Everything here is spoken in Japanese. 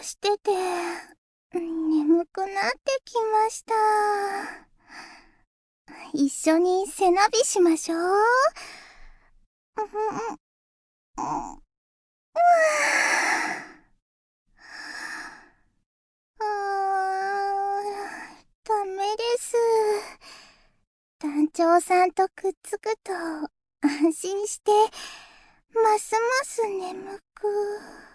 してて、眠くなってきました。一緒に背伸びしましょう。ダメです。団長さんとくっつくと安心してますます眠く。